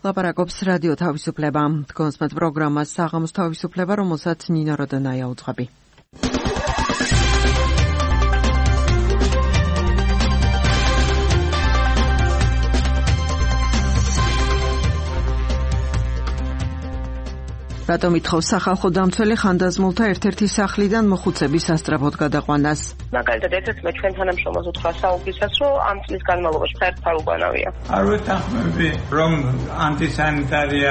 ლაპარაკობს რადიო თავისუფლება. კონსმეთ პროგრამას საღამოს თავისუფლება, რომელსაც ნინა როდანაია უძღვები. რატომ ითხოვს სახალხო დამცველი ხანდაზმულთა ერთ-ერთი სახლიდან მოხუცების სასწრაფოდ გადაყვანას? მაგალითად, ერთ-ერთმა ჩვენ თანამშრომელს უთხრა საუბრისას, რომ ამ წლის განმავლობაში საერთოდ არ უგანავია. არ ვეთანხმები, რომ ანტისანიტარია.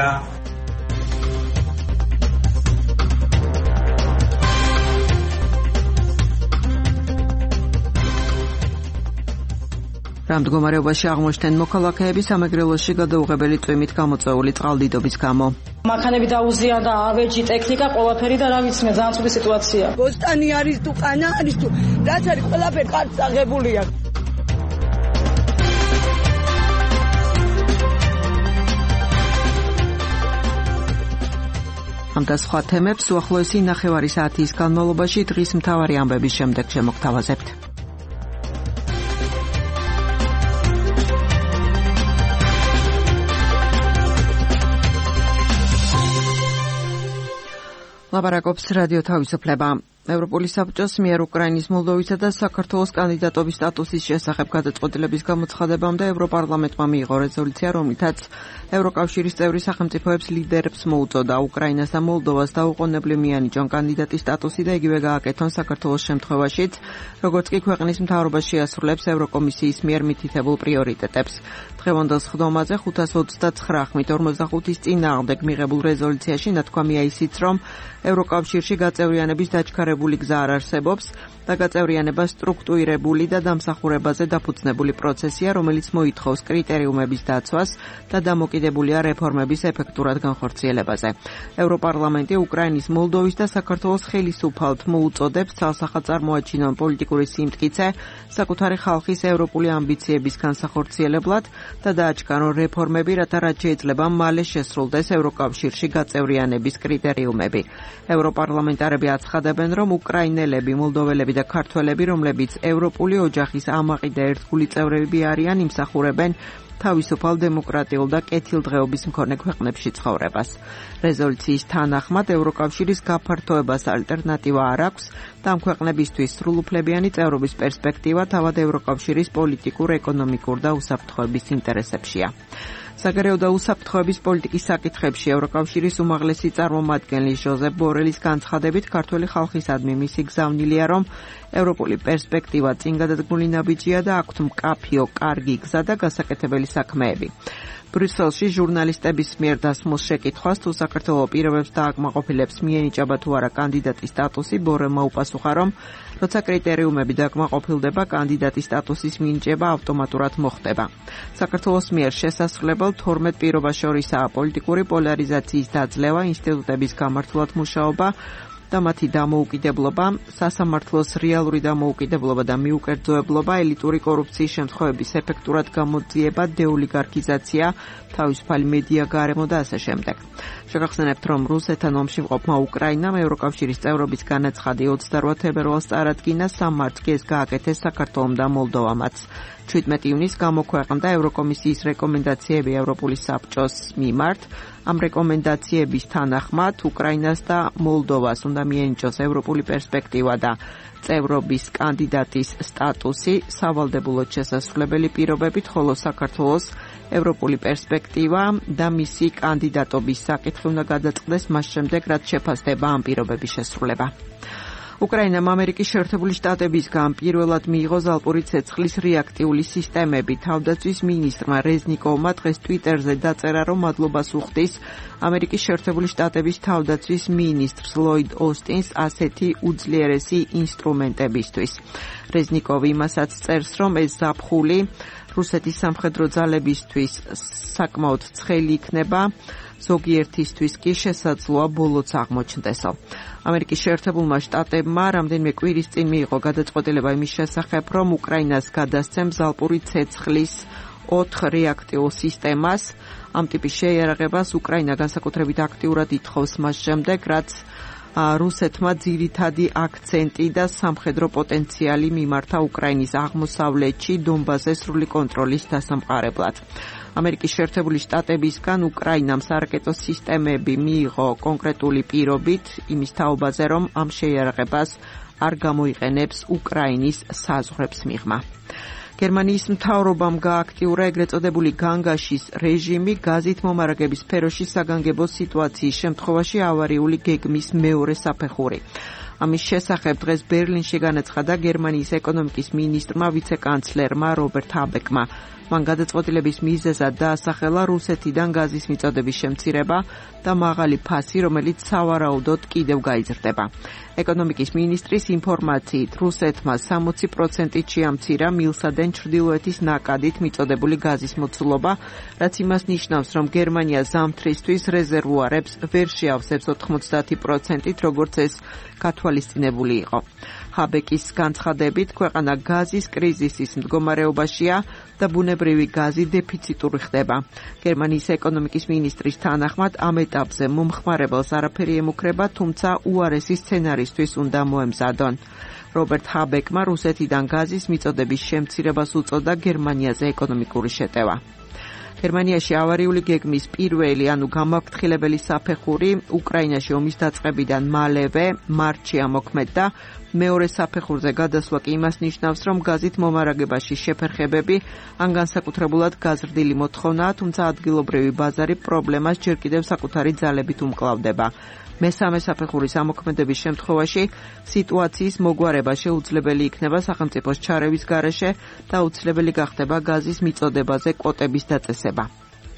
რა მდგომარეობაში აღმოჩნდნენ მოქალაქეები სამეგრელოში გადაუღებელი წვიმით გამოწვეული წყალდიდობის გამო? მანქანები დაუზია და ავეჯი ტექნიკა ყველაფერი და რა ვიცი მე ძალიან ცუდი სიტუაცია. ბოსტანი არის თუ ყანა არის თუ რაც არის ყველაფერი კარგ აღებულია. ამ და სხვა თემებს უახლოესი 9 საათის განმავლობაში დღის მთავარი ამბების შემდეგ შემოგთავაზებთ. ლაპარაკობს რადიო თავისუფლება. ევროპული საბჭოს მიერ უკრაინის, მოლდოვისა და საქართველოს კანდიდატობის სტატუსის შესახებ გადაწყვეტილების გამოცხადებამდე ევროპარლამენტმა მიიღო რეზოლუცია, რომლითაც ევროკავშირის წევრი სახელმწიფოებს ლიდერებს მოუწოდა უკრაინას და მოლდოვას დაუყოვნებლივ მიანიჭონ კანდიდატის სტატუსი და იგივე გააკეთონ საქართველოს შემთხვევაშიც, როგორც კი ქვეყნის მთავრობა შეასრულებს ევროკომისიის მიერ მითითებულ პრიორიტეტებს. დღევანდელ სხდომაზე 529 ხმით 45-ის წინააღმდეგ მიღებულ რეზოლუციაში ნათქვამია ისიც, რომ ევროკავშირში გაწევრიანების დაჩქარებული გზა არ არსებობს და გაწევრიანება სტრუქტურირებული და დამსახურებაზე დაფუძნებული პროცესია, რომელიც მოითხოვს კრიტერიუმების დაცვას და დამოკიდებულია რეფორმების ეფექტურად განხორციელებაზე. ევროპარლამენტი უკრაინის, მოლდოვის და საქართველოს ხელისუფალთ მოუწოდებს ცალსახად წარმოაჩინონ პოლიტიკური სიმტკიცე საკუთარი ხალხის ევროპული ამბიციების განსახორციელებლად და დააჩქარონ რეფორმები, რათა რაც შეიძლება მალე შესრულდეს ევროკავშირში გაწევრიანების კრიტერიუმები. ევროპარლამენტარები აცხადებენ, რომ უკრაინელები, მოლდოველები და ქართველები, რომლებიც ევროპული ოჯახის ამაყი და ერთგული წევრები არიან, იმსახურებენ თავისუფალ დემოკრატიულ და კეთილდღეობის მქონე ქვეყნებში ცხოვრებას. რეზოლუციის თანახმად ევროკავშირის გაფართოებას ალტერნატივა არ აქვს და ამ ქვეყნებისთვის სრულუფლებიანი წევრობის პერსპექტივა თავად ევროკავშირის პოლიტიკურ, ეკონომიკურ და უსაფრთხოების ინტერესებშია. საგარეო და უსაფრთხოების პოლიტიკის საკითხებში ევროკავშირის უმაღლესი წარმომადგენლის ჟოზეფ ბორელის განცხადებით, ქართველი ხალხისადმი მისი გზავნილია, რომ ევროპული პერსპექტივა წინ გადადგმული ნაბიჯია და აქვთ მკაფიო, კარგი გზა და გასაკეთებელი საქმეები. ბრიუსელში ჟურნალისტების მიერ დასმულ შეკითხვას, თუ საქართველო პირობებს დააკმაყოფილებს მიენიჭება თუ არა კანდიდატის სტატუსი, ბორელმა უპასუხა, რომ როცა კრიტერიუმები დააკმაყოფილდება, კანდიდატის სტატუსის მინიჭება ავტომატურად მოხდება. საქართველოს მიერ შესასრულებელ 12 პირობას შორისაა პოლიტიკური პოლარიზაციის დაძლევა, ინსტიტუტების გამართულად მუშაობა და მათი დამოუკიდებლობა, სასამართლოს რეალური დამოუკიდებლობა და მიუკერძოებლობა, ელიტური კორუფციის შემთხვევების ეფექტურად გამოძიება, დეოლიგარქიზაცია, თავისუფალი მედია, გარემო და ასე შემდეგ. შეგახსენებთ, რომ რუსეთთან ომში მყოფმა უკრაინამ ევროკავშირის წევრობის განაცხადი 28 თებერვალს წარადგინა, 3 მარტს კი ეს გააკეთეს საქართველომ და მოლდოვამაც. 17 ივნისს გამოქვეყნდა ევროკომისიის რეკომენდაციები ევროპული საბჭოს მიმართ. ამ რეკომენდაციების თანახმად უკრაინას და მოლდოვას უნდა მიენიჭოს ევროპული პერსპექტივა და წევრობის კანდიდატის სტატუსი სავალდებულოდ შესასრულებელი პირობებით, ხოლო საქართველოს ევროპული პერსპექტივა და მისი კანდიდატობის საკითხი უნდა გადაწყდეს მას შემდეგ, რაც შეფასდება ამ პირობების შესრულება. უკრაინამ ამერიკის შეერთებული შტატებისგან პირველად მიიღო ზალპური ცეცხლის რეაქტიული სისტემები. თავდაცვის მინისტრმა რეზნიკოვმა დღეს ტვიტერზე დაწერა, რომ მადლობას უხდის ამერიკის შეერთებული შტატების თავდაცვის მინისტრს ლოიდ ოსტინს ასეთი უძლიერესი ინსტრუმენტებისთვის. რეზნიკოვი იმასაც წერს, რომ ეს ზაფხული რუსეთის სამხედრო ძალებისთვის საკმაოდ ცხელი იქნება, ზოგიერთისთვის კი შესაძლოა ბოლოც აღმოჩნდესო. ამერიკის შეერთებულმა შტატებმა რამდენიმე კვირის წინ მიიღო გადაწყვეტილება იმის შესახებ, რომ უკრაინას გადასცემს ზალპური ცეცხლის 4 რეაქტიულ სისტემას. ამ ტიპის შეიარაღებას უკრაინა განსაკუთრებით აქტიურად ითხოვს მას შემდეგ, რაც რუსეთმა ძირითადი აქცენტი და სამხედრო პოტენციალი მიმართა უკრაინის აღმოსავლეთში დონბასზე სრული კონტროლის დასამყარებლად. ამერიკის შეერთებული შტატებისგან უკრაინამ სარაკეტო სისტემები მიიღო კონკრეტული პირობით იმის თაობაზე, რომ ამ შეიარაღებას არ გამოიყენებს უკრაინის საზღვრებს მიღმა. გერმანიის მთავრობამ გააქტიურა ეგრეთ წოდებული განგაშის რეჟიმი გაზით მომარაგების სფეროში საგანგებო სიტუაციის შემთხვევაში ავარიული გეგმის მეორე საფეხური. ამის შესახებ დღეს ბერლინში განაცხადა გერმანიის ეკონომიკის მინისტრმა ვიცე-კანცლერმა რობერტ ჰაბეკმა. მან გადაწყვეტილების მიზეზად დაასახელა რუსეთიდან გაზის მიწოდების შემცირება და მაღალი ფასი, რომელიც სავარაუდოდ კიდევ გაიზრდება. ეკონომიკის მინისტრის ინფორმაციით რუსეთმა 60%-ით შეამცირა მილსადენ ჩრდილოეთის ნაკადით მიწოდებული გაზის მოცულობა, რაც იმას ნიშნავს, რომ გერმანია ზამთრისთვის რეზერვუარებს ვერ შეავსებს 90%-ით, როგორც ეს გათვალისწინებული იყო. ჰაბეკის განცხადებით, ქვეყანა გაზის კრიზისის მდგომარეობაშია და ბუნებრივი გაზი დეფიციტური ხდება. გერმანიის ეკონომიკის მინისტრის თანახმად ამ ეტაპზე მომხმარებელს არაფერი ემუქრება, თუმცა უარესი სცენარისთვის უნდა მოემზადონ. რობერტ ჰაბეკმა რუსეთიდან გაზის მიწოდების შემცირებას უწოდა გერმანიაზე ეკონომიკური შეტევა. გერმანიაში ავარიული გეგმის პირველი, ანუ გამაფრთხილებელი საფეხური უკრაინაში ომის დაწყებიდან მალევე მარტში ამოქმედდა. მეორე საფეხურზე გადასვლა კი იმას ნიშნავს, რომ გაზით მომარაგებაში შეფერხებები ან განსაკუთრებულად გაზრდილი მოთხოვნაა, თუმცა ადგილობრივი ბაზარი პრობლემას ჯერ კიდევ საკუთარი ძალებით უმკლავდება. მესამე საფეხურის ამოქმედების შემთხვევაში სიტუაციის მოგვარება შეუძლებელი იქნება სახელმწიფოს ჩარევის გარეშე და აუცილებელი გახდება გაზის მიწოდებაზე კვოტების დაწესება.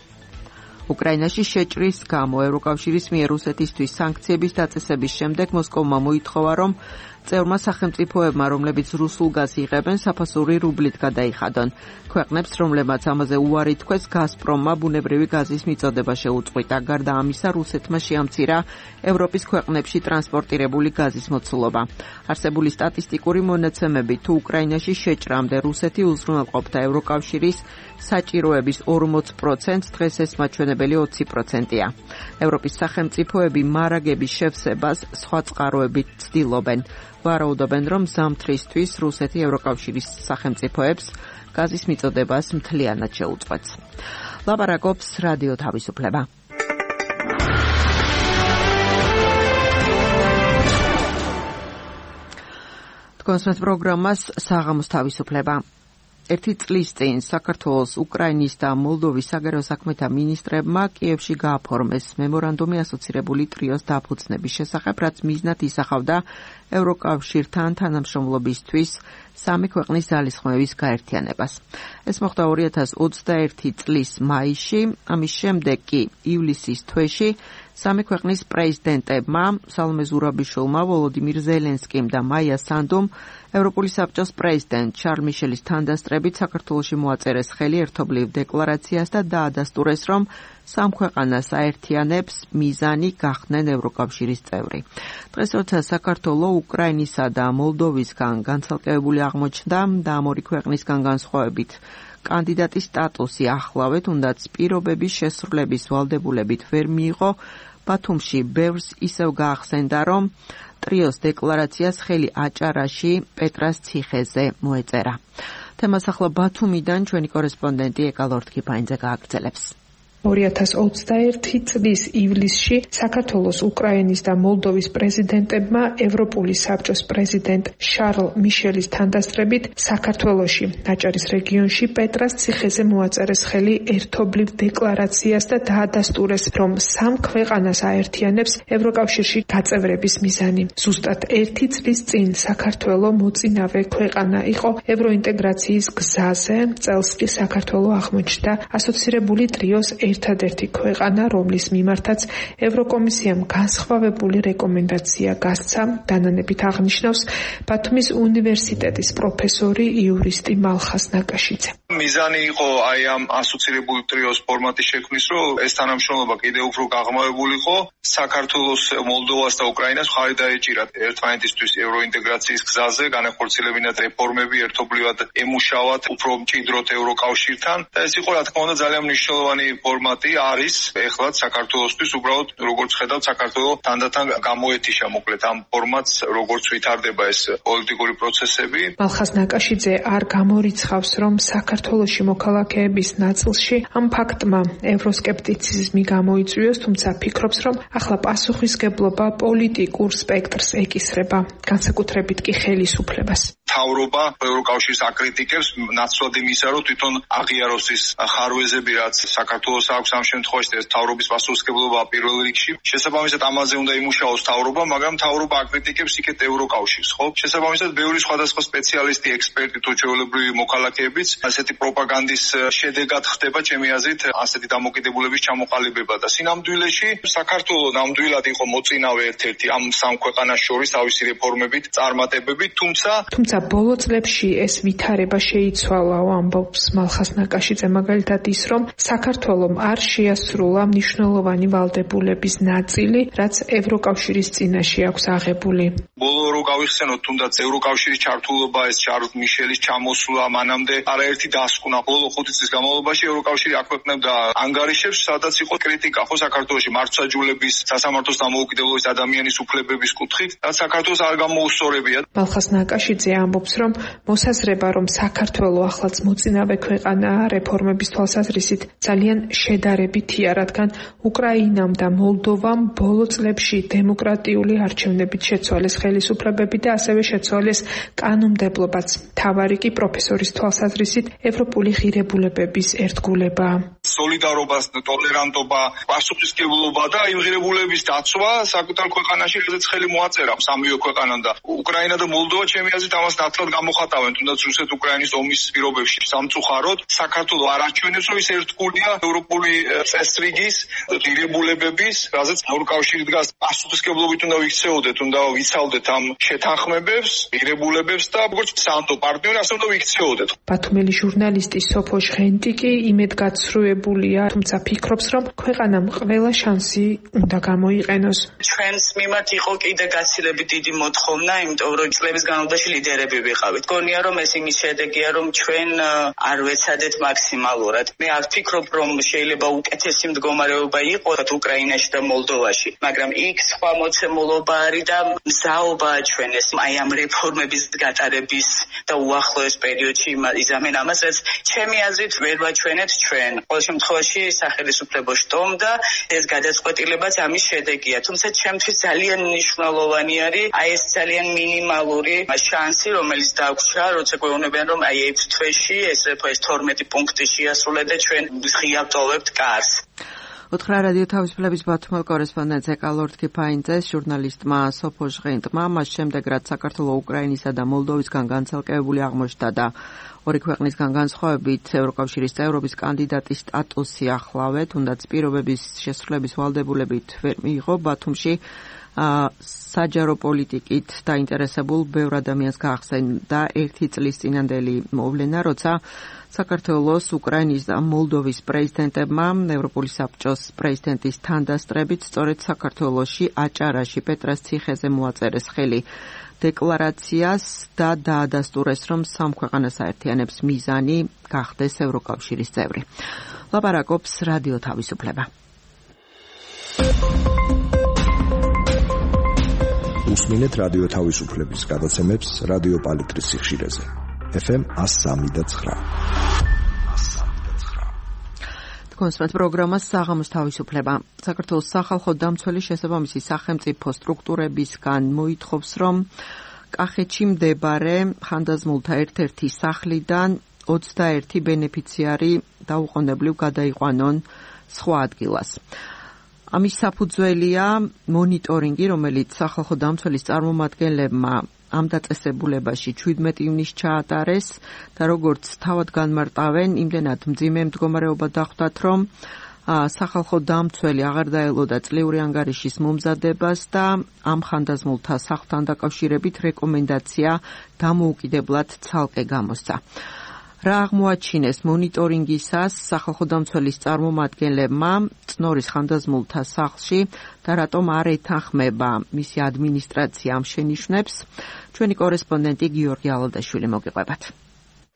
უკრაინაში შეჭრის გამო ევროკავშირის მიერ რუსეთისთვის სანქციების დაწესების შემდეგ მოსკოვმა მოითხოვა, რომ წევრმა სახელმწიფოებმა, რომლებიც რუსულ გაზს იღებენ, საფასური რუბლით გადაიხადონ. ქვეყნებს, რომლებმაც ამაზე უარი თქვეს, გაზპრომმა ბუნებრივი გაზის მიწოდება შეუწყვიტა. გარდა ამისა, რუსეთმა შეამცირა ევროპის ქვეყნებში ტრანსპორტირებული გაზის მოცულობა. არსებული სტატისტიკური მონაცემებით, თუ უკრაინაში შეჭრამდე რუსეთი უზრუნველყოფდა ევროკავშირის საჭიროების 40%, დღეს ეს მაჩვენებელი 20%-ია. ევროპის სახელმწიფოები მარაგების შევსებას სხვა წყაროებით ცდილობენ. ვარაუდობენ, რომ ზამთრისთვის რუსეთი ევროკავშირის სახელმწიფოებს გაზის მიწოდებას მთლიანად შეუწყვეტს. ლაპარაკობს რადიო თავისუფლება. თქვენს პროგრამას საღამოს თავისუფლება. ერთი წლის წინ საქართველოს, უკრაინის და მოლდოვის საგარეო საქმეთა მინისტრებმა კიევში გააფორმეს მემორანდუმი ასოცირებული ტრიოს დაფუძნების შესახებ, რაც მიზნად ისახავდა ევროკავშირთან თანამშრომლობისთვის სამი ქვეყნის ძალისხმევის გაერთიანებას. ეს მოხდა 2021 წლის მაისში, ამის შემდეგ კი ივლისის თვეში სამი ქვეყნის პრეზიდენტებმა, სალომე ზურაბიშვილმა, ვოლოდიმირ ზელენსკიმ და მაია სანდუმ, ევროპული საბჭოს პრეზიდენტ შარლ მიშელის თანდასწრებით საქართველოში მოაწერეს ხელი ერთობლივ დეკლარაციას და დაადასტურეს, რომ სამ ქვეყანას აერთიანებს მიზანი გახდნენ ევროკავშირის წევრი. დღეს როცა საქართველო უკრაინისა და მოლდოვისგან განცალკევებული აღმოჩნდა და ამ ორი ქვეყნისგან განსხვავებით კანდიდატის სტატუსი ახლავე, თუნდაც პირობების შესრულების ვალდებულებით ვერ მიიღო, ბათუმში ბევრს ისევ გაახსენდა, რომ ტრიოს დეკლარაციას ხელი აჭარაში პეტრას ციხეზე მოეწერა. თემას ახლა ბათუმიდან ჩვენი კორესპონდენტი ეკა ლორთქიფაინძე გააგრძელებს. 2021 წლის ივლისში საქართველოს, უკრაინის და მოლდოვის პრეზიდენტებმა ევროპული საბჭოს პრეზიდენტ შარლ მიშელის თანდასწრებით საქართველოში, აჭარის რეგიონში პეტრას ციხეზე მოაწერეს ხელი ერთობლივ დეკლარაციას და დაადასტურეს, რომ სამ ქვეყანას აერთიანებს ევროკავშირში გაწევრების მიზანი. ზუსტად ერთი წლის წინ საქართველო მოწინავე ქვეყანა იყო ევროინტეგრაციის გზაზე, წელს კი საქართველო აღმოჩნდა ასოცირებული ტრიოს ერთადერთი ქვეყანა, რომლის მიმართაც ევროკომისიამ განსხვავებული რეკომენდაცია გასცა, დანანებით აღნიშნავს ბათუმის უნივერსიტეტის პროფესორი იურისტი მალხაზ ნაკაშიძე. მიზანი იყო აი ამ ასოცირებული ტრიოს ფორმატის შექმნის, რომ ეს თანამშრომლობა კიდევ უფრო გაღრმავებულიყო, საქართველოს, მოლდოვას და უკრაინას მხარი დაეჭირათ ერთმანეთისთვის ევროინტეგრაციის გზაზე, განახორციელებინათ რეფორმები, ერთობლივად ემუშავათ, უფრო მჭიდროდ ევროკავშირთან და ეს იყო, რა თქმა უნდა, ძალიან მნიშვნელოვანი ფორმატი არის ეხლა საქართველოსთვის. უბრალოდ როგორც ხედავთ, საქართველო თანდათან გამოეთიშა მოკლედ ამ ფორმატს, როგორც ვითარდება ეს პოლიტიკური პროცესები. მალხაზ ნაკაშიძე არ გამორიცხავს, რომ საქართველოს საქართველოში მოქალაქეების ნაწილში ამ ფაქტმა ევროსკეპტიციზმი გამოიწვიოს, თუმცა ფიქრობს, რომ ახლა პასუხისგებლობა პოლიტიკურ სპექტრს ეკისრება, განსაკუთრებით კი ხელისუფლებას. მთავრობა ევროკავშირის აკრიტიკებს ნაცვლად იმისა, რომ თვითონ აღიაროს ის ხარვეზები, რაც საქართველოს აქვს ამ შემთხვევაში, ეს მთავრობის პასუხისგებლობა პირველ რიგში. შესაბამისად ამაზე უნდა იმუშაოს მთავრობა, მაგრამ მთავრობა აკრიტიკებს იქეთ ევროკავშირს, ხო? შესაბამისად ბევრი სხვადასხვა სპეციალისტი, ექსპერტი თუ ჩვეულებრივი მოქალაქეებიც ასეთი პროპაგანდის შედეგად ხდება ჩემი აზრით ასეთი დამოკიდებულების ჩამოყალიბება და სინამდვილეში საქართველოს ნამდვილად იყო მოწინავე ერთ-ერთი ამ სამ ქვეყანას შორის თავისი რეფორმებით, წარმატებებით, თუმცა ბოლო წლებში ეს ვითარება შეიცვალა, ამბობს მალხას ნაკაშიძე, მაგალითად ის, რომ საქართველომ არ შეასრულა მნიშვნელოვანი ვალდებულების ნაწილი, რაც ევროკავშირის წინაშე აქვს აღებული. ბოლო რო გავიხსენოთ, თუნდაც ევროკავშირის ჩართულობა, ეს შარლ მიშელის ჩამოსვლა, მანამდე არაერთი დასკვნა ბოლო 5 წლის განმავლობაში ევროკავშირი აქვეყნებდა ანგარიშებს, სადაც იყო კრიტიკა ხო საქართველოში მართლმსაჯულების, სასამართლოს დამოუკიდებლობის, ადამიანის უფლებების კუთხით, რაც საქართველოს არ გამოუსწორებია. მალხას ნაკაშიძე ამბობს, რომ მოსაზრება, რომ საქართველო ახლაც მოწინავე ქვეყანაა რეფორმების თვალსაზრისით ძალიან შედარებითია, რადგან უკრაინამ და მოლდოვამ ბოლო წლებში დემოკრატიული არჩევნებით შეცვალეს ხელისუფლებები და ასევე შეცვალეს კანონმდებლობაც. მთავარი კი პროფესორის თვალსაზრისით ევროპული ღირებულებების ერთგულება. სოლიდარობა, ტოლერანტობა, პასუხისმგებლობა და იმ ღირებულების დაცვა საკუთარ ქვეყანაში, რაზეც ხელი მოაწერა სამივე ქვეყანამ და უკრაინა და მოლდოვა ჩემი აზრით ამას ნათლად გამოხატავენ, თუნდაც რუსეთ-უკრაინის ომის პირობებში. სამწუხაროდ საქართველო არ აჩვენებს, რომ ის ერთგულია ევროპული წესრიგის ღირებულებების, რაზეც ევროკავშირი დგას. პასუხისმგებლობით უნდა ვიქცეოდეთ, უნდა ვიცავდეთ ამ შეთანხმებებს, ღირებულებებს და როგორც სანდო პარტნიორი ასე უნდა ვიქცეოდეთ. ბათუმელი ჟურნალისტი სოფო ჟღენტი კი იმედგაცრუებულია, თუმცა ფიქრობს, რომ ქვეყანამ ყველა შანსი უნდა გამოიყენოს. ჩვენს მიმართ იყო კიდე გაცილებით დიდი მოთხოვნა, იმიტომ რომ წლების განმავლობაში ლიდერები ვიყავით. გონია რომ ეს იმის შედეგია, რომ ჩვენ არ ვეცადეთ მაქსიმალურად. მე არ ვფიქრობ, რომ შეიძლება უკეთესი მდგომარეობა იყოს უკრაინაში და მოლდოვაში, მაგრამ იქ სხვა მოცემულობა არის და მზაობაა ჩვენ ეს აი ამ რეფორმების გატარების და უახლოეს პერიოდში იზამენ ამას, რაც ჩემი აზრით ვერ ვაჩვენებთ ჩვენ. ყოველ შემთხვევაში სახელმწიფო შტომ და ეს გადაწყვეტილებაც ამის შედეგია. თუმცა ჩემთვის ძალიან მნიშვნელოვანი არის აი ეს ძალიან მინიმალური შანსი, რომელიც დაგვრჩა, როცა გვეუბნებიან, რომ აი 6 თვეში ეს 12 პუნქტი შეასრულეთ და ჩვენ ღია ვტოვებთ კარს. უთხრა რადიო თავისუფლების ბათუმელ კორესპონდენტს ეკალორდ კიფაინძეს, ჟურნალისტმა სოფო ჟღენტმა, მას შემდეგ რაც საქართველოს, უკრაინისა და მოლდოვისგან განცალკევებული აღმოჩნდა და ორი ქვეყნისგან განსხვავებით ევროკავშირის წევრობის კანდიდატის სტატუსი ახლავე, თუნდაც პირობების შესრულების ვალდებულებით ვერ მიიღო, ბათუმში საჯარო პოლიტიკით დაინტერესებულ ბევრ ადამიანს გაახსენდა 1 წლის წინანდელი მოვლენა, როცა საქართველოს, უკრაინის და მოლდოვის პრეზიდენტებმა ევროპული საბჭოს პრეზიდენტის თანდასწრებით სწორედ საქართველოში აჭარაში პეტრას ციხეზე მოაწერეს ხელი დეკლარაციას და დაადასტურეს, რომ სამ ქვეყანას აერთიანებს მიზანი გახდეს ევროკავშირის წევრი. ლაპარაკობს რადიო თავისუფლება. უსმინეთ რადიო თავისუფლების გადაცემებს რადიო პალიტრის სიხშირეზე. FM 103.9. კონსპект პროგრამას საღამოს თავისუფლება. საქართველოს სახალხო დამცველი შესაბამისი სახელმწიფო სტრუქტურებისგან მოითხოვს, რომ კახეთში მდებარე ხანდაზმულთა ერთ-ერთი სახლიდან 21 ბენეფიციარი დაუყოვნებლივ გადაიყვანონ სხვა ადგილას. ამის საფუძველია მონიტორინგი, რომელიც სახალხო დამცველის წარმომადგენლებმა ამ დაწესებულებაში 17 ივნისს ჩაატარეს და როგორც თავად განმარტავენ, იმდენად მძიმე მდგომარეობა დახვდათ, რომ სახალხო დამცველი აღარ დაელოდა წლიური ანგარიშის მომზადებას და ამ ხანდაზმულთა სახლთან დაკავშირებით რეკომენდაცია დამოუკიდებლად ცალკე გამოსცა. რა აღმოაჩინეს მონიტორინგისას სახალხო დამცველის წარმომადგენლებმა წნორის ხანდაზმულთა სახლში და რატომ არ ეთანხმება მისი ადმინისტრაცია ამ შენიშვნებს, ჩვენი კორესპონდენტი გიორგი ალოდაშვილი მოგიყვებათ.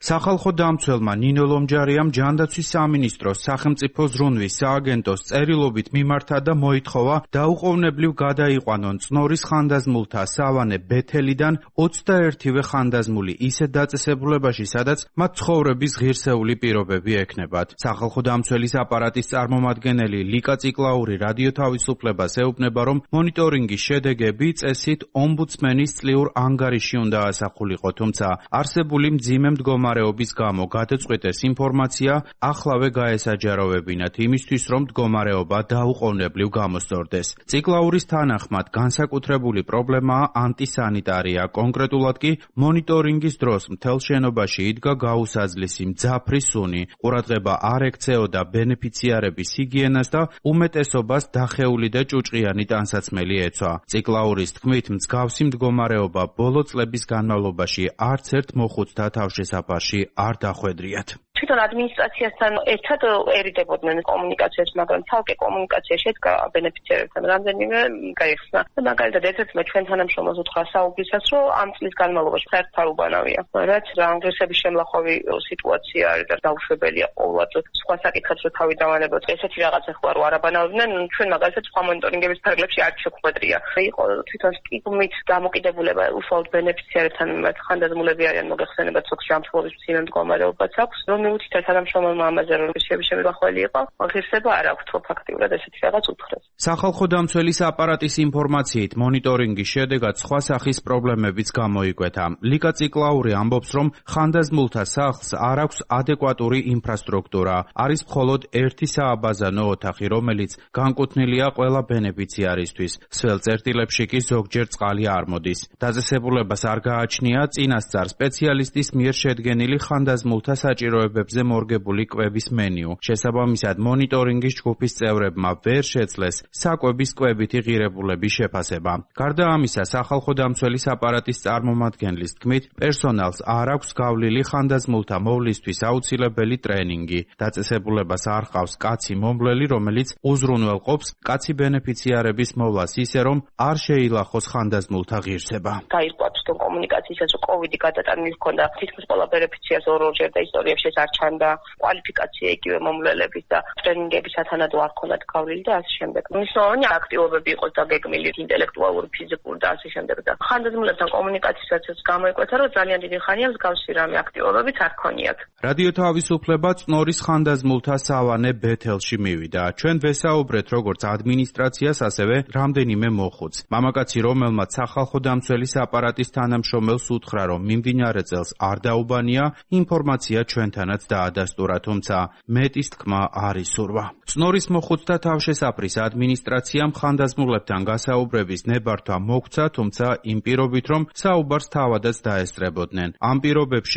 სახალხო დამცველმა ნინო ლომჯარიამ ჯანდაცვის სამინისტროს სახელმწიფო ზრუნვის სააგენტოს წერილობით მიმართა და მოითხოვა დაუყოვნებლივ გადაიყვანონ წნორის ხანდაზმულთა სავანე ბეთელიდან 21-ვე ხანდაზმული ისეთ დაწესებულებაში, სადაც მათ ცხოვრების ღირსეული პირობები ექნებათ. სახალხო დამცველის აპარატის წარმომადგენელი ლიკა ციკლაური რადიო თავისუფლებას ეუბნება, რომ მონიტორინგის შედეგები წესით ომბუდსმენის წლიურ ანგარიში უნდა ასახულიყო, თუმცა არსებული მძიმე მდგომარეობის გამო გადაწყვეტეს ინფორმაცია ახლავე გაესაჯაროვებინათ იმისთვის, რომ მდგომარეობა დაუყოვნებლივ გამოსწორდეს. ციკლაურის თანახმად განსაკუთრებული პრობლემაა ანტისანიტარია, კონკრეტულად კი მონიტორინგის დროს მთელ შენობაში იდგა გაუსაძლისი მძაფრი სუნი, ყურადღება არ ექცეოდა ბენეფიციარების ჰიგიენას და უმეტესობას დახეული და ჭუჭყიანი ტანსაცმელი ეცვა. ციკლაურის თქმით, მსგავსი მდგომარეობა ბოლო წლების განმავლობაში არც ერთ მოხუცთა თავშესაფარში არ დახვედრიათ. თვითონ ადმინისტრაციასთან ერთად ერიდებოდნენ კომუნიკაციას, მაგრამ თალკე კომუნიკაცია შედგა ბენეფიციარებთან რამდენიმე გაიხსნა. მაგალითად, ერთ-ერთმა ჩვენ თანამშრომელს უთხრა საუბრისას, რომ ამ წლის განმავლობაში საერთოდ უბანავია. რაც რანგრესების შემლახვევი სიტუაცია არის და დაუშვებელია ყოველდღე. სხვა საკითხებს რომ თავი დავანებოთ, ესეთი რაღაცა ხო არ აბანავდნენ, ჩვენ მაგალითად სხვა მონიტორინგების ფარგლებში არ შეხვედრია. იყო თვითონ სტიგმით დამოკიდებულება უშუალოდ ბენეფიციარებთან ხანდაზმულები არიან მოგეხსენებათ სოქს ჯანმრთელობის მძიმე მდგომარეობაც აქვს. თითქოს თანამშრომელმა ამაზე რომ შემიხველი იყო, ღირსება არ აქვს ფაქტიურად ესეთი რაღაც უთხრეს. სახალხო დამცველის აპარატის ინფორმაციით მონიტორინგის შედეგად სხვა სახის პრობლემებიც გამოიკვეთა. ლიკა ციკლაური ამბობს, რომ ხანდაზმულთა სახლს არ აქვს ადეკვატური ინფრასტრუქტურა. არის მხოლოდ ერთი სააბაზანო ოთახი, რომელიც განკუთვნილია ყველა ბენეფიციარისთვის. სველ წერტილებში კი ზოგჯერ წყალი არ მოდის. დაწესებულებას არ გააჩნია წინასწარ სპეციალისტის მიერ შედგენილი ხანდაზმულთა საჭიროებებზე მორგებული კვების მენიუ. შესაბამისად, მონიტორინგის ჯგუფის წევრებმა ვერ შეძლეს საკვების კვებითი ღირებულების შეფასება. გარდა ამისა, სახალხო დამცველის აპარატის წარმომადგენლის თქმით, პერსონალს არ აქვს გავლილი ხანდაზმულთა მოვლისთვის აუცილებელი ტრენინგი. დაწესებულებას არ ჰყავს კაცი მომვლელი, რომელიც უზრუნველყოფს კაცი ბენეფიციარების მოვლას ისე, რომ არ შეილახოს ხანდაზმულთა ღირსება. გაირკვევს თუ კომუნიკაციისას რომ კოვიდი გადატანილი ჰქონდა, თითქმის ყველა ბენეფიციარს ორ-ორჯერ და ისტორიებში არ ჩანდა კვალიფიკაცია იგივე მომვლელების და ტრენინგები სათანადო არ ჰქონდათ გავლილი და ასე შემდეგ. მნიშვნელოვანი აქტივობები იყოს დაგეგმილი ინტელექტუალური, ფიზიკური და ასე შემდეგ. და ხანდაზმულებთან კომუნიკაციასაც გამოიკვეთა, რომ ძალიან დიდი ხანია მსგავსი რამე აქტივობებიც არ ქონიათ. რადიო თავისუფლება წნორის ხანდაზმულთა სავანე ბეთელში მივიდა. ჩვენ ვესაუბრეთ როგორც ადმინისტრაციას, ასევე რამდენიმე მოხუცს. მამაკაცი, რომელმაც სახალხო დამცველის აპარატის თანამშრომელს უთხრა, რომ მიმდინარე წელს არ დაუბანია, ინფორმაცია ჩვენთანაც დაადასტურა, თუმცა მეტის თქმა არ ისურვა. წნორის მოხუცთა თავშესაფრის ადმინისტრაციამ ხანდაზმულებთან გასაუბრების ნებართვა მოგცა, თუმცა იმ პირობით, რომ საუბარს თავადაც დაესწრებოდნენ. ამ პირობებში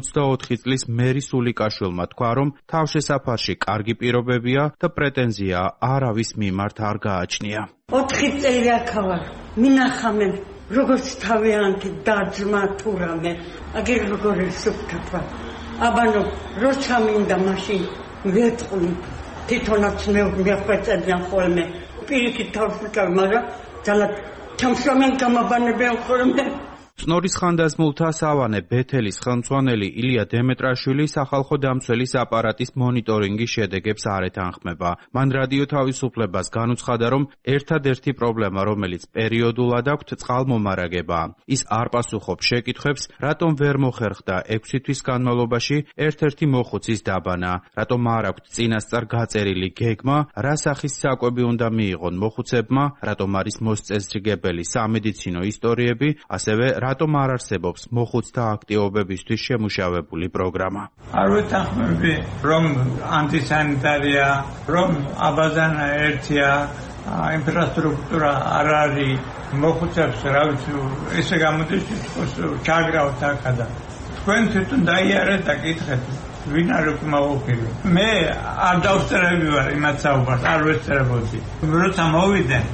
84 წლის მერი სულიკაშვილმა თქვა, რომ თავშესაფარში კარგი პირობებია და პრეტენზია არავის მიმართ არ გააჩნია. 4 წელი აქ ვარ. მინახამენ როგორც თავიანთი დაძმა თუ რამე. აგერ როგორი სუფთა. აბანო როცა მინდა მაშინ ვეთყვნი თვითონაც მეხვეწებიან ხოლმე პირიქით თავს ვიკავ, მაგრამ ძალად ჩამსვამენ გამაბანებიან ხოლმე. წნორის ხანდაზმულთა სავანე ბეთელის ხელმძღვანელი ილია დემეტრაშვილი სახალხო დამცველის აპარატის მონიტორინგის შედეგებს არ ეთანხმება. მან რადიო თავისუფლებას განუცხადა, რომ ერთადერთი პრობლემა, რომელიც პერიოდულად აქვთ, წყალმომარაგებაა. ის არ პასუხობს შეკითხვებს, რატომ ვერ მოხერხდა 6 თვის განმავლობაში ერთ-ერთი მოხუცის დაბანა, რატომ არ აქვთ წინასწარ გაწერილი გეგმა, რა სახის საკვები უნდა მიიღონ მოხუცებმა, რატომ არის მოსწესრიგებელი სამედიცინო ისტორიები, ასევე რატომ არ არსებობს მოხუცთა აქტივობებისთვის შემუშავებული პროგრამა. არ ვეთანხმები, რომ ანტისანიტარია, რომ აბაზანა ერთია, ინფრასტრუქტურა არ არის, მოხუცებს რა ვიცი, ესე გამოდის ჩაგრავთ აქადა. თქვენ თვითონ დაიარეთ და კითხეთ. ვინ არ უკმაყოფილი. მე არ დავსწრები ვარ იმათ საუბარს, არ ვესწრებოდი. როცა მოვიდნენ,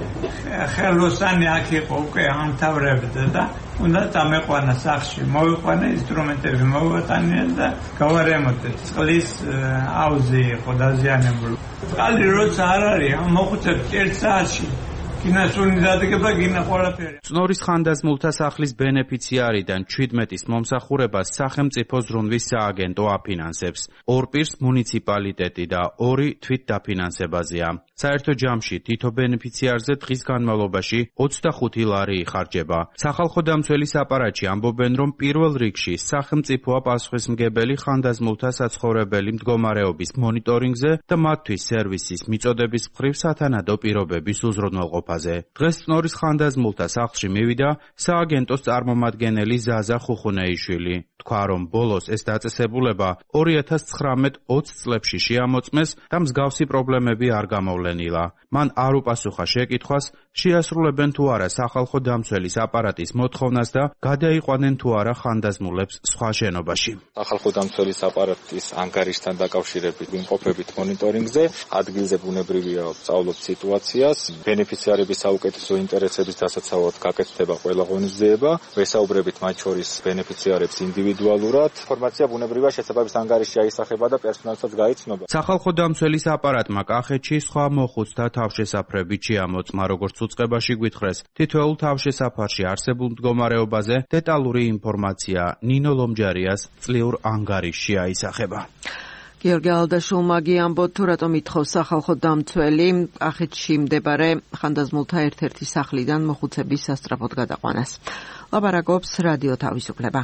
ხელოსანი აქ იყო უკვე ამთავრებდა და უნდა დამეყვანა სახლში, მოვიყვანა ინსტრუმენტები, მოვატანია და გავარემონტეთ. წყლის აუზი იყო დაზიანებული. წყალი როცა არ არის, მოხუცებს 1 საათში კინასუნი დადგება, კინა ყველაფერი. წნორის ხანდაზმულთა სახლის ბენეფიციარიდან 17-ის მომსახურებას სახელმწიფო ზრუნვის სააგენტო აფინანსებს. 2 პირს მუნიციპალიტეტი და 2 თვით დაფინანსებაზეა. საერთო ჯამში თითო ბენეფიციარზე დღის განმავლობაში 25 ლარი იხარჯება. სახალხო დამცველის აპარატში ამბობენ, რომ პირველ რიგში სახელმწიფოა პასუხისმგებელი ხანდაზმულთა საცხოვრებელი მდგომარეობის მონიტორინგზე და მათთვის სერვისის მიწოდების მხრივ სათანადო პირობების უზრუნველყოფაზე. დღეს წნორის ხანდაზმულთა სახლში მივიდა სააგენტოს წარმომადგენელი ზაზა ხუხუნეიშვილი. თქვა, რომ ბოლოს ეს დაწესებულება 2019-20 წლებში შეამოწმეს და მსგავსი პრობლემები არ გამოვლენილა. მან არ უპასუხა შეკითხვას, შეასრულებენ თუ არა სახალხო დამცველის აპარატის მოთხოვნას და გადაიყვანენ თუ არა ხანდაზმულებს სხვა შენობაში. სახალხო დამცველის აპარატის ანგარიშთან დაკავშირებით ვიმყოფებით მონიტორინგზე, ადგილზე ბუნებრივია ვსწავლობთ სიტუაციას, ბენეფიციარების საუკეთესო ინტერესების დასაცავად გაკეთდება ყველა ღონისძიება, ვესაუბრებით მათ შორის ბენეფიციარებს ინდივიდუალურად. ინფორმაცია ბუნებრივია შესაბამის ანგარიშში აისახება და პერსონალსაც გაიცნობა. სახალხო დამცველის აპარატმა კახეთში სხვა მოხუცთა თავშესაფრებით შეამოწმა, როგორც უწყებაში გვითხრეს. თითოეულ თავშესაფარში არსებულ მდგომარეობაზე დეტალური ინფორმაცია ნინო ლომჯარიას წლიურ ანგარიშში აისახება. გიორგი ალდაშულმა გიამბოთ, თუ რატომ ითხოვს სახალხო დამცველი კახეთში მდებარე ხანდაზმულთა ერთ-ერთი სახლიდან მოხუცების სასწრაფოდ გადაყვანას. ლაპარაკობს რადიო თავისუფლება.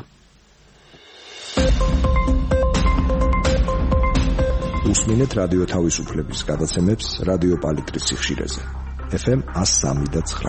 უსმინეთ რადიო თავისუფლების გადაცემებს რადიო პალიტრის სიხშირეზე. FM 103.9.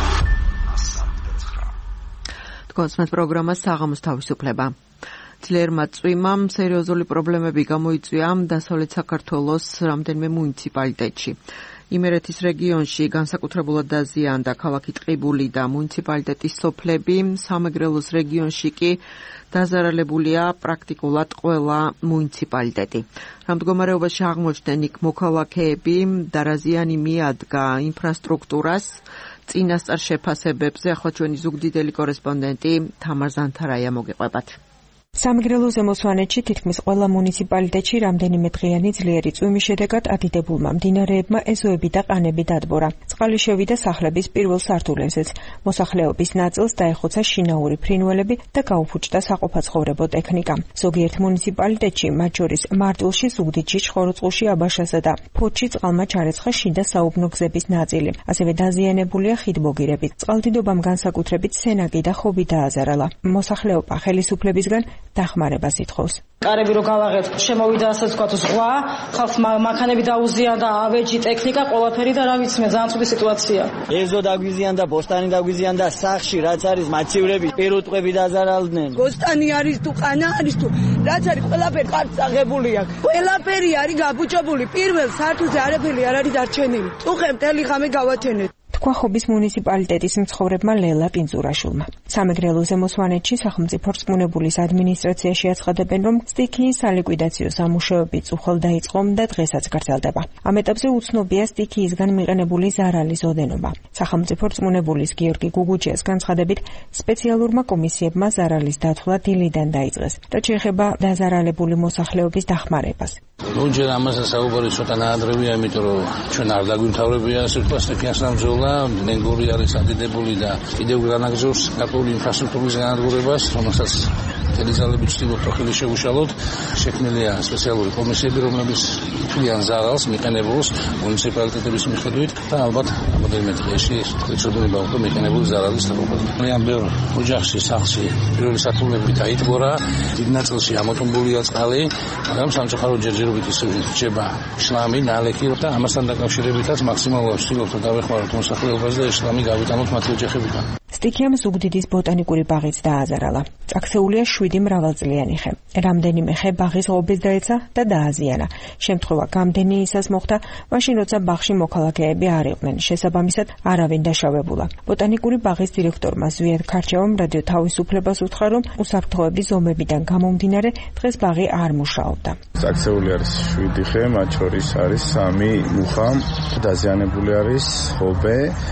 თქვენს პროგრამა საღამოს თავისუფლება. ძლიერმა წვიმამ სერიოზული პრობლემები გამოიწვია დასავლეთ საქართველოს რამდენიმე მუნიციპალიტეტში. იმერეთის რეგიონში განსაკუთრებულად დაზიანდა ქალაქი ტყიბული და მუნიციპალიტეტის სოფლები, სამეგრელოს რეგიონში კი დაზარალებულია პრაქტიკულად ყველა მუნიციპალიტეტი. რა მდგომარეობაში აღმოჩნდნენ იქ მოქალაქეები, დარაზიანი მიადგა ინფრასტრუქტურას, წინასწარ შეფასებებზე ახლა ჩვენი ზუგდიდელი კორესპონდენტი თამარ ზანთარაია მოგიყვებათ. სამეგრელოზე მოსვანეთში თითქმის ყველა მუნიციპალიტეტში რამდენიმე დღიანი ძლიერი წვიმის შედეგად ადიდებულმა მდინარეებმა ეზოები და ყანები დადბორა. წყალი შევიდა სახლების პირველ სართულებზეც. მოსახლეობის ნაწილს დაეხოცა შინაური ფრინველები და გაუფუჭდა საყოფაცხოვრებო ტექნიკა. ზოგიერთ მუნიციპალიტეტში, მათ შორის მარტვილში, ზუგდიდში, ჩხოროწყუში, აბაშასა და ფოთში წყალმა ჩარეცხა შიდა საუბნო გზების ნაწილი. ასევე დაზიანებულია ხიდბოგირები. წყალდიდობამ განსაკუთრებით სენაკი და ხობი დააზარალა. მოსახლეობა ხელისუფლებისგან დახმარებას ითხოვს. კარები რო გავაღეთ, შემოვიდა ასე ვთქვათ ზღვა, ხალხს მანქანები დაუზიანდა, ავეჯი, ტექნიკა, ყველაფერი და რა ვიცი მე, ძალიან ცუდი სიტუაცია. ეზო დაგვიზიანდა, ბოსტანი დაგვიზიანდა, სახში რაც არის მაჩივრები, პირუტყვები დაზარალდნენ. ბოსტანი არის თუ ყანა არის თუ რაც არის ყველაფერი კარგ წაღებული აქვს. ყველაფერი არის გაბუჭებული. პირველ სართულზე არაფერი არ არის დარჩენილი. წუხე მთელი ხამე გავაჩენეთ. თქვა ხობის მუნიციპალიტეტის მცხოვრებმა ლელა პინძურაშვილმა. სამეგრელოზე მოსვანეთში სახელმწიფო რწმუნებულის ადმინისტრაციაში აცხადებენ, რომ სტიქიის სალიკვიდაციო სამუშაოები წუხელ დაიწყო და დღესაც გრძელდება. ამ ეტაპზე უცნობია სტიქიისგან მიყენებული ზარალის ოდენობა. სახელმწიფო რწმუნებულის გიორგი გუგუჩიას განცხადებით, სპეციალურმა კომისიებმა ზარალის დათვლა დილიდან დაიწყეს. რაც შეეხება დაზარალებული მოსახლეობის დახმარებას. ნუჯერ ამაზე საუბარი ცოტა ნაადრევია, იმიტომ რომ ჩვენ არ დაგვიმთავრებია ასე ვთქვათ სტიქიის სამზეულა, ნენგური არის ადიდებული და კიდევ განაგზავს ნაპოლი ინფრასტრუქტურის განადგურებას, რომელსაც თელიზალებით ვწივოთ ხელი შეუშალოთ. შექმნილია სპეციალური კომისიები, რომლებიც თვლიან ზარალს მიყენებულს მუნიციპალიტეტების მიხედვით და ალბათ რამოდენიმე დღეში ეცოდება უკვე მიყენებული ზარალის დაკავება. ძალიან ბევრ ოჯახში, სახლში პირველი სართულები დაიტბორა, დიდ ნაწილში ამოტომბულია წყალი, მაგრამ სამწუხაროდ ჯერჯერობით ისე რჩება შლამი, ნალექი და ამასთან დაკავშირებითაც მაქსიმალურად ვცდილობთ რომ დავეხმაროთ მოსახლეობას და შლამი გავიტანოთ მათი ოჯახებიდან. სტიქიამ ზუგდიდის ბოტანიკური ბაღიც დააზარალა. წაქცეულია 7 მრავალწლიანი ხე. რამდენიმე ხე ბაღის ღობეს დაეცა და დააზიანა. შემთხვევა გამდენი ისას მოხდა, მაშინ როცა ბაღში მოქალაქეები არ იყვნენ. შესაბამისად არავინ დაშავებულა. ბოტანიკური ბაღის დირექტორმა ზვიად ქარჩევამ რადიო თავისუფლებას უთხრა, რომ უსაფრთხოების ზომებიდან გამომდინარე დღეს ბაღი არ მუშაობდა. წაქცეული არის 7 ხე, მათ შორის არის 3 მუხა, დაზიანებული არის ღობე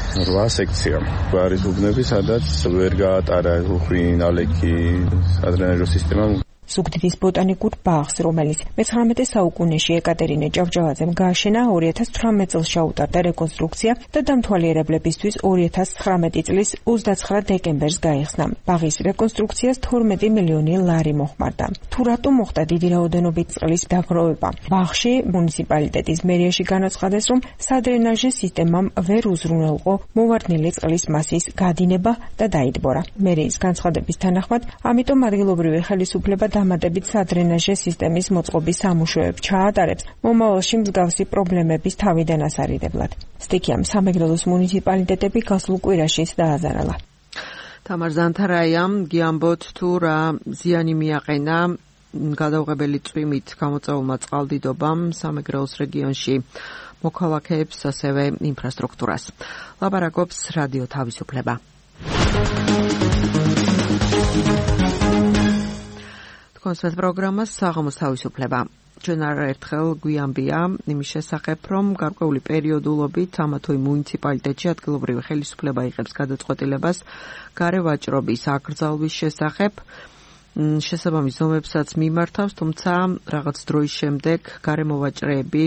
8 სექცია. არის უბნები, სადაც ვერ გაატარა უხვი, ნალექი, ადრენაჟო სისტემა. ზუგდიდის ბოტანიკურ ბაღს, რომელიც მე-19 საუკუნეში ეკატერინე ჭავჭავაძემ გააშენა, 2018 წელს ჩაუტარდა რეკონსტრუქცია და დამთვალიერებლებისთვის 2019 წლის 29 დეკემბერს გაიხსნა. ბაღის რეკონსტრუქციას 12 მილიონი ლარი მოხმარდა. თუ რატომ მოხდა დიდი რაოდენობით წყლის დაგროვება? ბაღში მუნიციპალიტეტის მერიაში განაცხადეს, რომ სადრენაჟე სისტემამ ვერ უზრუნველყო მოვარდნილი წყლის მასის გადინება და დაიდბორა. მერიის განცხადების თანახმად, ამიტომ ადგილობრივი ხელისუფლება დამატებით სადრენაჟე სისტემის მოწყობის სამუშაოებს ჩაატარებს, მომავალში მსგავსი პრობლემების თავიდან ასარიდებლად. სტიქიამ სამეგრელოს მუნიციპალიტეტები გასულ კვირაშიც დააზარალა. თამარ ზანთარაიამ გიამბოთ თუ რა ზიანი მიაყენა გადაუღებელი წვიმით გამოწვეულმა წყალდიდობამ სამეგრელოს რეგიონში მოქალაქეებს, ასევე ინფრასტრუქტურას. ლაპარაკობს რადიო თავისუფლება. კონსერტ პროგრამას საღამოს თავისუფლება. ჩვენ არაერთხელ გვიამბია იმის შესახებ, რომ გარკვეული პერიოდულობით ამა თუ იმ მუნიციპალიტეტში ადგილობრივი ხელისუფლება იღებს გადაწყვეტილებას გარე ვაჭრობის აკრძალვის შესახებ, შესაბამის ზომებსაც მიმართავს, თუმცა რაღაც დროის შემდეგ გარე მოვაჭრეები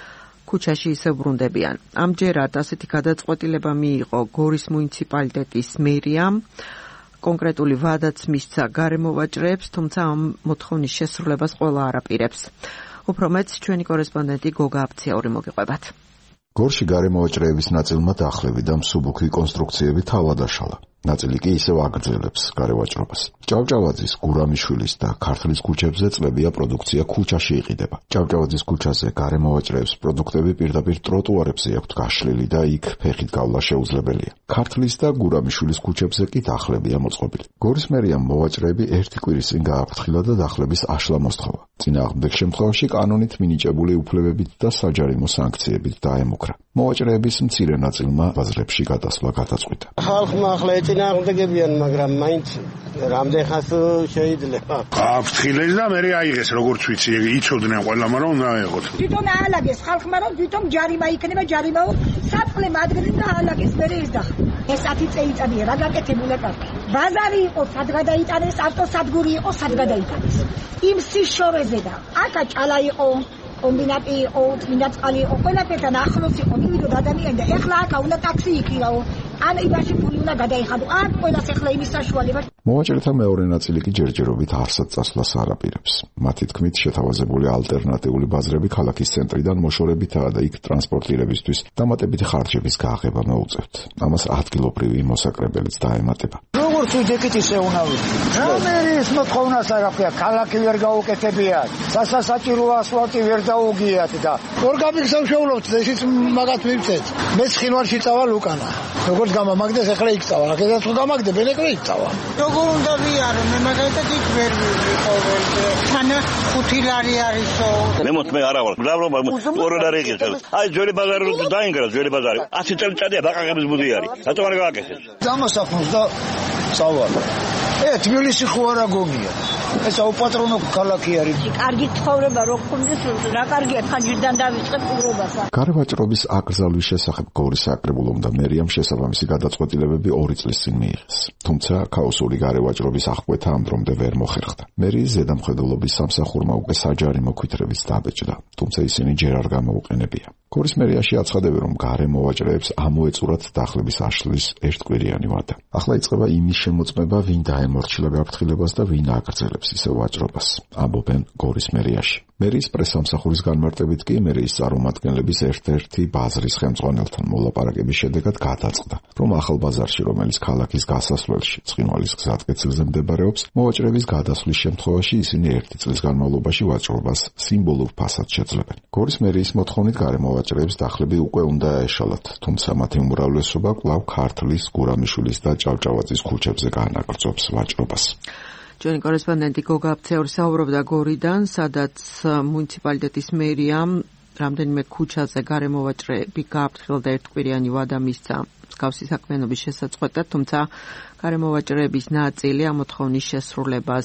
ქუჩაში ისევ ბრუნდებიან. ამჯერად ასეთი გადაწყვეტილება მიიღო გორის მუნიციპალიტეტის მერიამ. კონკრეტული ვადაც მისცა გარე მოვაჭრეებს, თუმცა ამ მოთხოვნის შესრულებას ყველა არ აპირებს. უფრო მეტს ჩვენი კორესპონდენტი გოგა აფციაური მოგიყვებათ. გორში გარე მოვაჭრეების ნაწილმა დახლები და მსუბუქი კონსტრუქციები თავად აშალა. ნაწილი კი ისევ აგრძელებს გარე ვაჭრობას. ჭავჭავაძის, გურამიშვილის და ქართლის ქუჩებზე წლებია პროდუქცია ქუჩაში იყიდება. ჭავჭავაძის ქუჩაზე გარე მოვაჭრეებს პროდუქტები პირდაპირ ტროტუარებზე აქვთ გაშლილი და იქ ფეხით გავლა შეუძლებელია. ქართლის და გურამიშვილის ქუჩებზე კი დახლებია მოწყობილი. გორის მერიამ მოვაჭრეები ერთი კვირის წინ გააფრთხილა და დახლების აშლა მოსთხოვა. წინააღმდეგ შემთხვევაში კანონით მინიჭებული უფლებებით და საჯარიმო სანქციებით დაემუქრა. მოვაჭრეების მცირე ნაწილმა ბაზრებში გადასვლა გადაწყვიტა. ხალხმა ახლა ეწინააღმდეგებიან, მაგრამ მაინც რამდენ ხანს შეიძლება. აფრთხილეს და მე აიღეს, როგორც ვიცი, იცოდნენ ყველამ, რომ უნდა აიღოთ. თვითონ აალაგეს ხალხმა, რომ თვითონ ჯარიმა იქნება, ჯარიმაო საწყლე მადგენ და აალაგეს მე ის და ეს 10 წელიწადია რა გაკეთებულა კარგი. ბაზარი იყო, სად გადაიტანეს, ავტოსადგური იყო, სად გადაიტანეს. იმ სიშორეზე და აკა ჭალა იყო, კომბინატი იყო, წმინდა წყალი იყო, ყველაფერთან ახლოს იყო, მივიდოდ ადამიანი და ეხლა აკა უნდა ტაქსი იქირაო. ან იმაში ფული უნდა გადაიხადო. არ ყველას ეხლა იმის საშუალება. მოვაჭრეთა მეორე ნაწილი კი ჯერჯერობით არსად წასვლას არ აპირებს. მათი თქმით, შეთავაზებული ალტერნატიული ბაზრები ქალაქის ცენტრიდან მოშორებითაა და იქ ტრანსპორტირებისთვის დამატებითი ხარჯების გააღება მოუწევთ. ამას ადგილობრივი მოსაკრებელიც დაემატება. როგორც ვიდექით ისე უნდა ვიქნას. რა მერის მოთხოვნას არ აქვს, ქალაქი ვერ გაუკეთებიათ. სასაჭირო ასფალტი ვერ დაუგიათ და ორგაბიკს სამშეულობთ, ესეც მაგათ მივცეთ. მე ცხინვალში წავალ უკანა. როგორც გამამაგდეს ახლა იქ წავალ. აქედაც თუ გამაგდე ბენეკვი იქ წავალ. როგორ უნდა ვიარო, მე მაგალითად იქ ვერ ვიყოველზე. თანა 5 ლარი არისო. მე არა ვარ. მრავლობა 2 ლარი იყიდებს. აი ძველი ბაზარი რო დაინგრა, ძველი ბაზარი. 100 წელიწადია ბაყაყების ბუდი არის. რატომ არ გააკეთეს? დამოსახმოს და წავალ. თბილისი ხო არა გოგია. ეს აუპატრონო ქალაქი არის. კარგი ცხოვრება რო გქონდეს, რა კარგია ხანჯიდან დავიწყებ უბრალოდ. გარე ვაჭრობის აკრძალვის შესახებ გორის საკრებულომ და მერიამ შესაბამისი გადაწყვეტილებები 2 წლის წინ მიიღეს. თუმცა ქაოსური გარე ვაჭრობის აღკვეთა ამ დრომდე ვერ მოხერხდა. მერიის ზედამხედველობის სამსახურმა უკვე საჯარიმო ქვითრებიც დაბეჭდა, თუმცა ისინი ჯერ არ გამოუყენებია. გორის მერიაში აცხადებენ, რომ გარე მოვაჭრეებს ამოეწურათ დახლების აშლის ერთკვირიანი ვადა. ახლა იწყება იმის შემოწმება, ვინ დაემორჩილა გაფრთხილებას და ვინ აკრძელებს ისევ ვაჭრობას, ამბობენ გორის მერიაში. მერიის პრესამსახურის განმარტებით კი მერიის წარმომადგენლების ერთ-ერთი ბაზრის ხელმძღვანელთან მოლაპარაკების შედეგად გადაწყდა, რომ ახალ ბაზარში, რომელიც ქალაქის გასასვლელში ცხინვალის გზატკეცილზე მდებარეობს, მოვაჭრების გადასვლის შემთხვევაში ისინი 1 წლის განმავლობაში ვაჭრობას სიმბოლურ ფასად შეძლებენ. გორის მერიის მოთხოვნით გარე მოვაჭრეებს დახლები უკვე უნდა ეშალათ, თუმცა მათი უმრავლესობა კვლავ ქართლის, გურამიშვილის და ჭავჭავაძის ქუჩებზე განაგრძობს ვაჭრობას. ჩვენი კორესპონდენტი გოგა აფციაური საუბრობდა გორიდან, სადაც მუნიციპალიტეტის მერიამ რამდენიმე ქუჩაზე გარე მოვაჭრეები გააფრთხილა და ერთკვირიანი ვადა მისცა მსგავსი საქმიანობის შესაწყვეტად, თუმცა გარე მოვაჭრეების ნაწილი ამ მოთხოვნის შესრულებას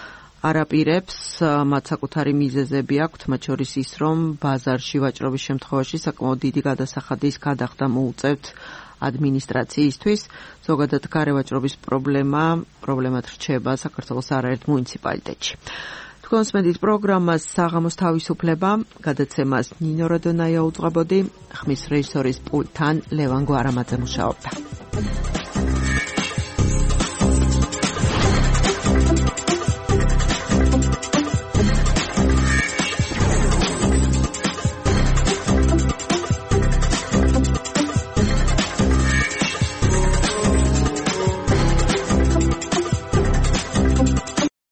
არ აპირებს, მათ საკუთარი მიზეზები აქვთ, მათ შორის ის, რომ ბაზარში ვაჭრობის შემთხვევაში საკმაოდ დიდი გადასახადის გადახდა მოუწევთ ადმინისტრაციისთვის. ზოგადად გარევაჭრობის პრობლემად რჩება საქართველოს არაერთ მუნიციპალიტეტში. თქვენს მედით პროგრამას საღამოს თავისუფლება, გადაცემას ნინო როდონაია უძღვებოდი, ხმის რეჟისორის პულტთან ლევან გვარამაძე მუშაობდა.